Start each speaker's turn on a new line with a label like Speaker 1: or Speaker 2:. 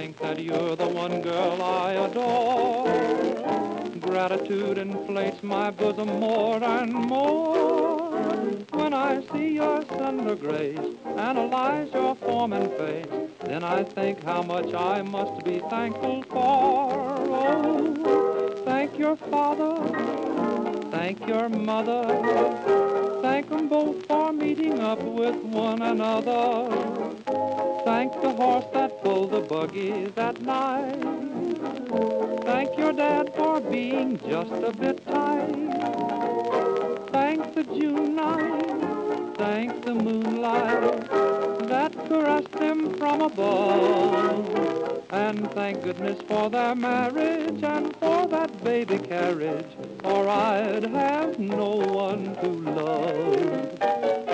Speaker 1: think that you're the one girl I adore. Gratitude inflates my bosom more and more when I see your slender grace, analyze your form and face. Then I think how much I must be thankful for. Oh, thank your father, thank your mother, thank them both for meeting up with one another. Thank the horse that pulled the buggy that night. Thank your dad for being just a bit tight. Thank the June night, thank the moonlight that caressed them from above. And thank goodness for their marriage and for that baby carriage, or I'd have no one to love.